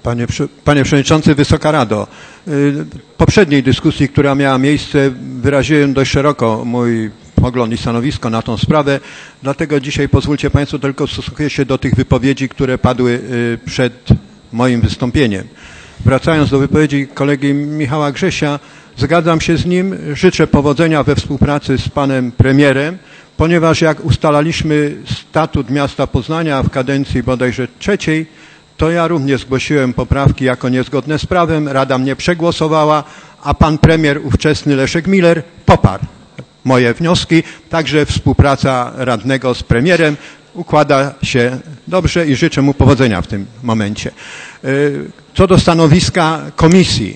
Panie Przewodniczący, Wysoka Rado, w poprzedniej dyskusji, która miała miejsce, wyraziłem dość szeroko mój pogląd i stanowisko na tą sprawę, dlatego dzisiaj pozwólcie Państwo tylko stosuję się do tych wypowiedzi, które padły przed moim wystąpieniem. Wracając do wypowiedzi kolegi Michała Grzesia, zgadzam się z nim, życzę powodzenia we współpracy z panem premierem, ponieważ jak ustalaliśmy statut miasta Poznania w kadencji bodajże trzeciej, to ja również zgłosiłem poprawki jako niezgodne z prawem, Rada mnie przegłosowała, a pan premier ówczesny Leszek Miller poparł moje wnioski, także współpraca radnego z premierem układa się dobrze i życzę mu powodzenia w tym momencie. Co do stanowiska komisji,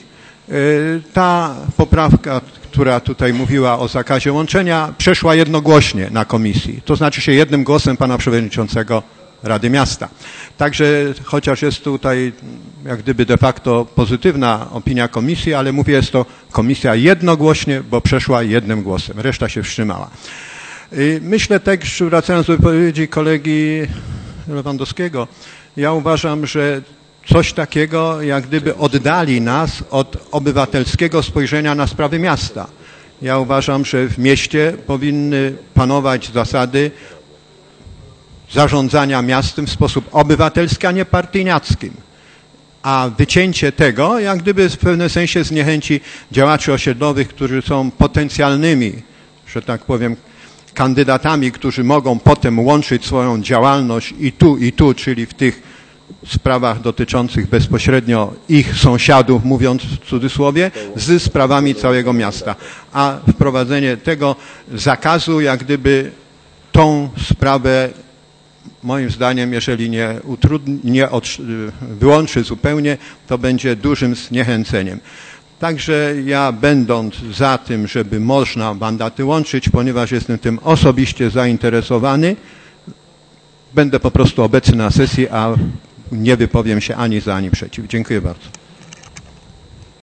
ta poprawka, która tutaj mówiła o zakazie łączenia, przeszła jednogłośnie na komisji, to znaczy się jednym głosem pana przewodniczącego Rady Miasta. Także chociaż jest tutaj jak gdyby de facto pozytywna opinia komisji, ale mówię, jest to komisja jednogłośnie, bo przeszła jednym głosem, reszta się wstrzymała. Myślę też, wracając do wypowiedzi kolegi Lewandowskiego, ja uważam, że coś takiego jak gdyby oddali nas od obywatelskiego spojrzenia na sprawy miasta. Ja uważam, że w mieście powinny panować zasady zarządzania miastem w sposób obywatelski, a nie partyjniackim. A wycięcie tego, jak gdyby w pewnym sensie zniechęci działaczy osiedlowych, którzy są potencjalnymi, że tak powiem, kandydatami, którzy mogą potem łączyć swoją działalność i tu, czyli w tych sprawach dotyczących bezpośrednio ich sąsiadów, mówiąc w cudzysłowie, z sprawami całego miasta. A wprowadzenie tego zakazu, jak gdyby tą sprawę, moim zdaniem, jeżeli nie wyłączy zupełnie, to będzie dużym zniechęceniem. Także ja, będąc za tym, żeby można mandaty łączyć, ponieważ jestem tym osobiście zainteresowany, będę po prostu obecny na sesji, a nie wypowiem się ani za, ani przeciw. Dziękuję bardzo.